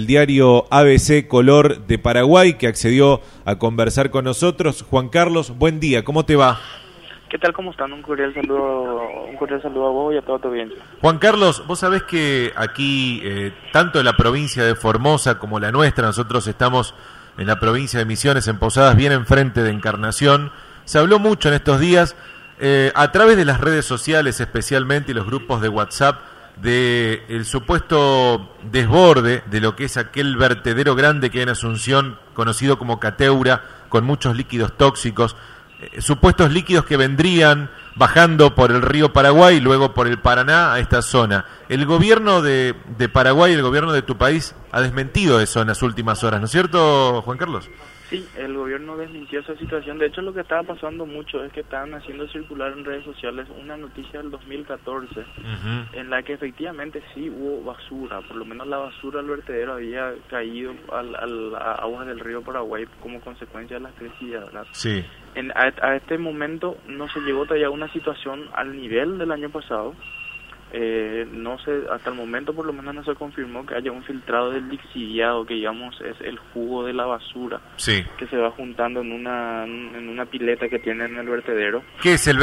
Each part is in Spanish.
del diario ABC Color de Paraguay, que accedió a conversar con nosotros. Juan Carlos, buen día, ¿cómo te va? ¿Qué tal? ¿Cómo están? Un cordial saludo a vos y a toda tu audiencia. Juan Carlos, vos sabés que aquí, tanto en la provincia de Formosa como la nuestra, nosotros estamos en la provincia de Misiones, en Posadas, bien enfrente de Encarnación. Se habló mucho en estos días, a través de las redes sociales especialmente y los grupos de WhatsApp, de el supuesto desborde de lo que es aquel vertedero grande que hay en Asunción, conocido como Cateura, con muchos líquidos tóxicos, supuestos líquidos que vendrían bajando por el río Paraguay y luego por el Paraná a esta zona. El gobierno de Paraguay, el gobierno de tu país, ha desmentido eso en las últimas horas, ¿no es cierto, Juan Carlos? Sí, el gobierno desmintió esa situación. De hecho, lo que estaba pasando mucho es que estaban haciendo circular en redes sociales una noticia del 2014 en la que efectivamente sí hubo basura, por lo menos la basura del vertedero había caído a aguas del río Paraguay como consecuencia de la crecida, ¿verdad? Sí. A este momento no se llegó todavía a una situación al nivel del año pasado. No sé, hasta el momento por lo menos no se confirmó que haya un filtrado del lixiviado, que digamos es el jugo de la basura, sí, que se va juntando en una pileta que tiene en el vertedero. ¿Qué es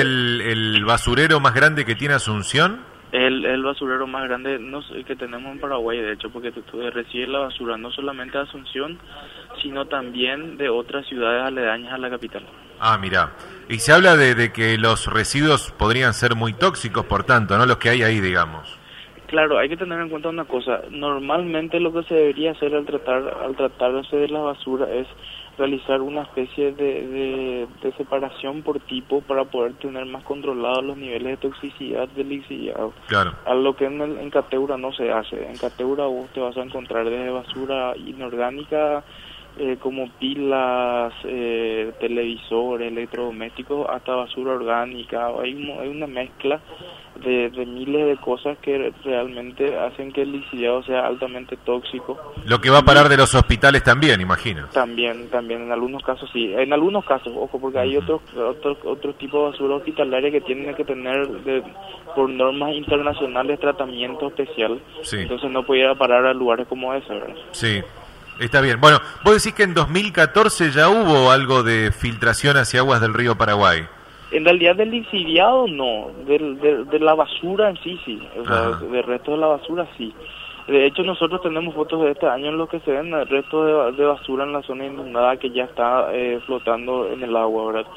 el basurero más grande que tiene Asunción? El basurero más grande que tenemos en Paraguay, de hecho, porque recibe la basura no solamente de Asunción, sino también de otras ciudades aledañas a la capital. Ah, mira. Y se habla de que los residuos podrían ser muy tóxicos, por tanto, ¿no? Los que hay ahí, digamos. Claro, hay que tener en cuenta una cosa. Normalmente lo que se debería hacer al tratarse de la basura es realizar una especie de separación por tipo para poder tener más controlados los niveles de toxicidad del lixiviado. Claro. A lo que en Cateura no se hace. En Cateura vos te vas a encontrar desde basura inorgánica, como pilas, televisores, electrodomésticos, hasta basura orgánica. Hay una mezcla de miles de cosas que realmente hacen que el lixiviado sea altamente tóxico. Lo que va a parar de los hospitales también, imagino. También, en algunos casos sí. En algunos casos, ojo, porque hay otro tipo de basura hospitalaria que tienen que tener por normas internacionales tratamiento especial. Sí. Entonces no pudiera parar a lugares como ese, ¿verdad? Sí. Está bien. Bueno, vos decís que en 2014 ya hubo algo de filtración hacia aguas del río Paraguay. En realidad del lixiviado no, de la basura en sí, o sea, del resto de la basura sí. De hecho nosotros tenemos fotos de este año en los que se ven el resto de basura en la zona inundada que ya está flotando en el agua, ¿verdad?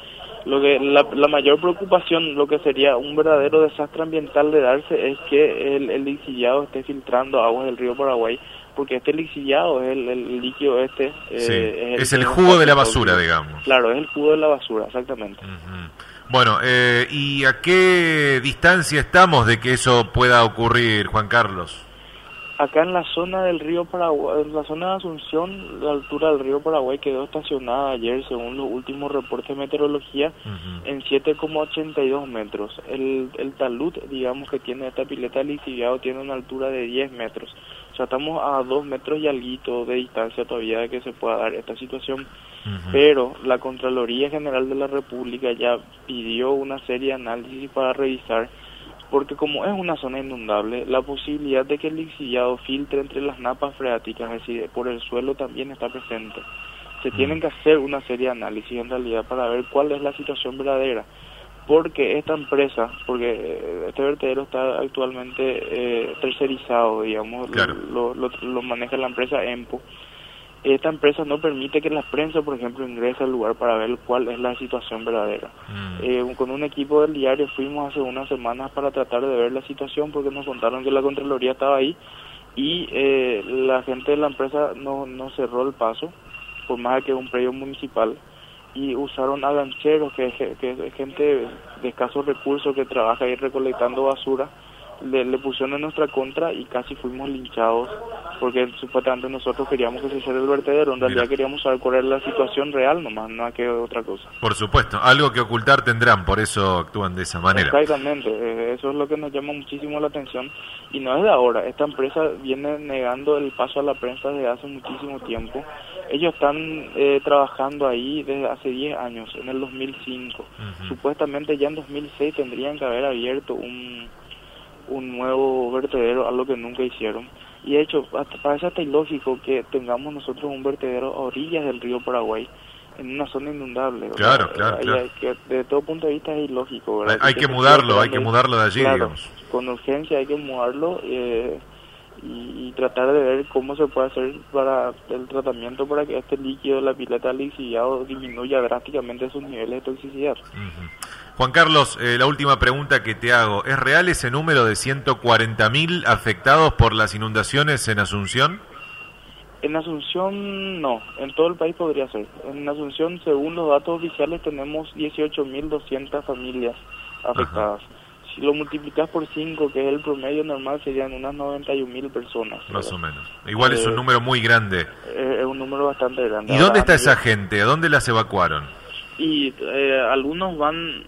La mayor preocupación, lo que sería un verdadero desastre ambiental de darse, es que el lixiviado esté filtrando aguas del río Paraguay, porque este lixiviado es el líquido sí, es el jugo de la basura, digamos. Claro, es el jugo de la basura, exactamente. Bueno, ¿y a qué distancia estamos de que eso pueda ocurrir, Juan Carlos? Acá en la zona del río Paraguay, en la zona de Asunción, la altura del río Paraguay quedó estacionada ayer, según los últimos reportes de meteorología, en 7,82 metros. El talud, digamos, que tiene esta pileta de lixiviado, tiene una altura de 10 metros. O sea, estamos a 2 metros y alguito de distancia todavía de que se pueda dar esta situación. Pero la Contraloría General de la República ya pidió una serie de análisis para revisar, porque como es una zona inundable, la posibilidad de que el lixiviado filtre entre las napas freáticas, es decir, por el suelo, también está presente. Se tienen que hacer una serie de análisis en realidad para ver cuál es la situación verdadera, porque esta empresa, porque este vertedero está actualmente tercerizado, digamos, claro, lo maneja la empresa EMPO. Esta empresa no permite que la prensa, por ejemplo, ingrese al lugar para ver cuál es la situación verdadera. Con un equipo del diario fuimos hace unas semanas para tratar de ver la situación, porque nos contaron que la Contraloría estaba ahí y la gente de la empresa no cerró el paso, por más de que es un predio municipal, y usaron a gancheros, que es gente de escasos recursos que trabaja ahí recolectando basura. Le pusieron en nuestra contra y casi fuimos linchados, porque supuestamente nosotros queríamos que se hiciera el vertedero. En realidad queríamos saber cuál era la situación real nomás, no que otra cosa. Por supuesto, algo que ocultar tendrán, por eso actúan de esa manera. Exactamente, eso es lo que nos llama muchísimo la atención, y no es de ahora. Esta empresa viene negando el paso a la prensa desde hace muchísimo tiempo. Ellos están trabajando ahí desde hace 10 años, en el 2005. Supuestamente ya en 2006 tendrían que haber abierto un nuevo vertedero, algo que nunca hicieron. Y de hecho, parece hasta ilógico que tengamos nosotros un vertedero a orillas del río Paraguay, en una zona inundable. Claro. Desde todo punto de vista es ilógico, ¿verdad? Hay que mudarlo de allí, claro, digamos. Con urgencia hay que mudarlo y tratar de ver cómo se puede hacer para el tratamiento para que este líquido de la pileta lixiviado disminuya drásticamente sus niveles de toxicidad. Juan Carlos, la última pregunta que te hago, ¿es real ese número de 140.000 afectados por las inundaciones en Asunción? En Asunción no, en todo el país podría ser. En Asunción, según los datos oficiales, tenemos 18.200 familias afectadas. Ajá. Si lo multiplicas por 5, que es el promedio normal, serían unas 91.000 personas. Más o menos. Igual es un número muy grande. Es un número bastante grande. ¿Y dónde está esa gente? ¿A dónde las evacuaron? Y algunos van,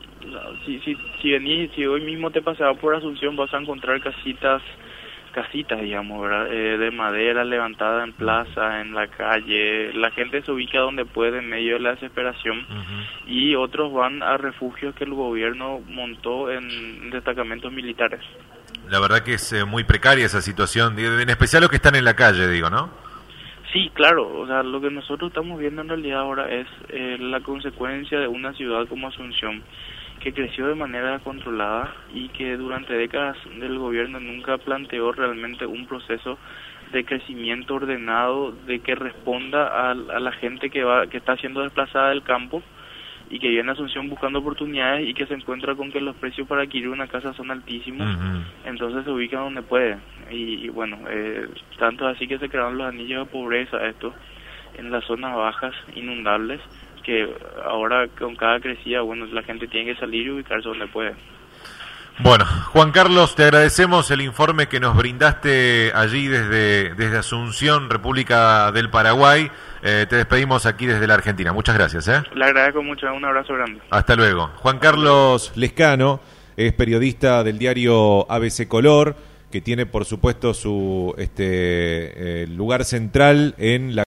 si hoy mismo te pasaba por Asunción, vas a encontrar casitas, digamos, ¿verdad? De madera levantada en plaza, en la calle. La gente se ubica donde puede en medio de la desesperación. Y otros van a refugios que el gobierno montó en destacamentos militares. La verdad que es muy precaria esa situación, en especial los que están en la calle, digo, ¿no? Sí, claro, o sea, lo que nosotros estamos viendo en realidad ahora es la consecuencia de una ciudad como Asunción, que creció de manera controlada y que durante décadas del gobierno nunca planteó realmente un proceso de crecimiento ordenado, de que responda a la gente que está siendo desplazada del campo y que viene a Asunción buscando oportunidades y que se encuentra con que los precios para adquirir una casa son altísimos. Entonces se ubica donde puede. Y bueno, tanto así que se crearon los anillos de pobreza, esto en las zonas bajas, inundables, que ahora con cada crecida, bueno, la gente tiene que salir y ubicarse donde puede. Bueno, Juan Carlos, te agradecemos el informe que nos brindaste allí desde Asunción, República del Paraguay. Te despedimos aquí desde la Argentina. Muchas gracias. Le agradezco mucho, un abrazo grande. Hasta luego. Juan Carlos Lescano es periodista del diario ABC Color, que tiene por supuesto su lugar central en la